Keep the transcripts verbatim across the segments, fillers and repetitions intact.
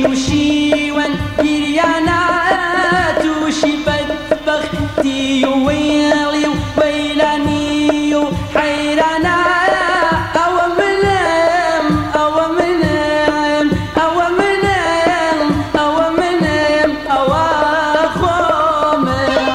وشي وان يريانات وشي بدبختي ويلي ويلاني وحيرانا أو منهم أو منهم أو منهم أو منهم أو أخوهم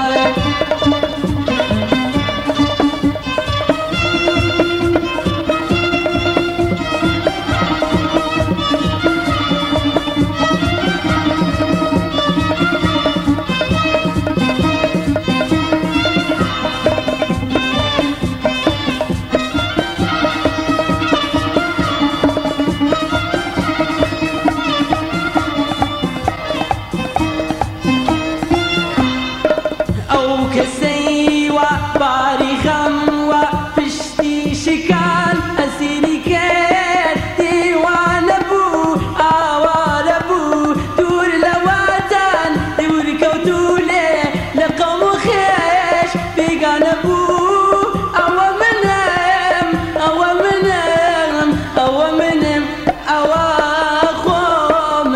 باري غموة بشتي شكال أسيري كيرتي وانا بو آوال أبو دور لواتان دور كوتولي لقوم خيش بيقان أبو أو منهم أو منهم أو منهم أو أخوهم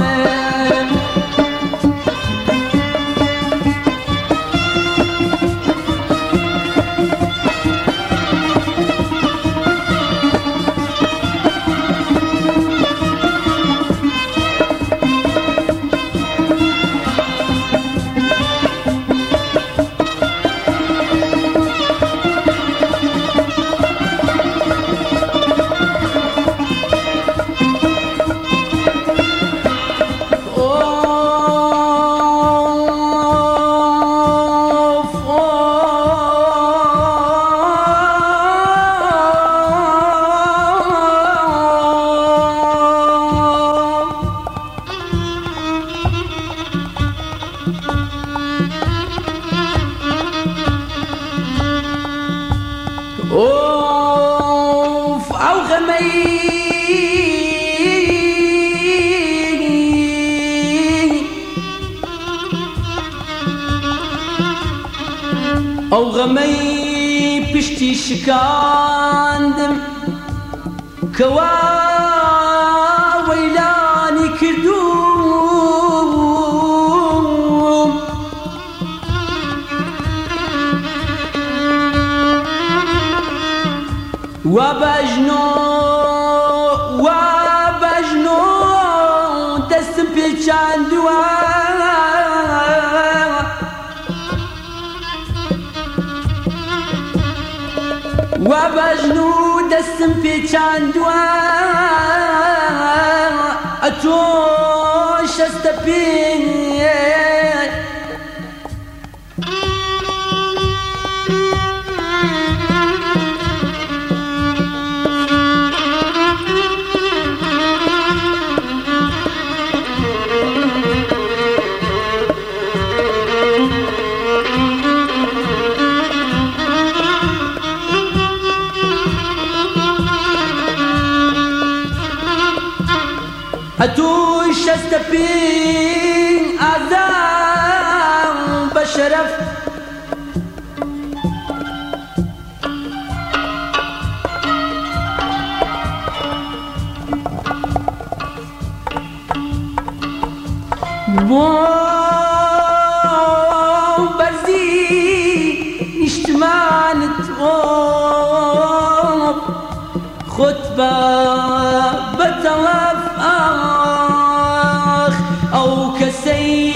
أوف أو غمي أو غمي بشتي شكاندم كوا ويلاني كردوم وبجنو وبجنو دستم بيچان دوا وبجنو دستم بيچان دوا اتوش استبين أتوش استبين أذان بشرف بوم برزي اجتماعت غوب خطبة بتوف أخ أو كسي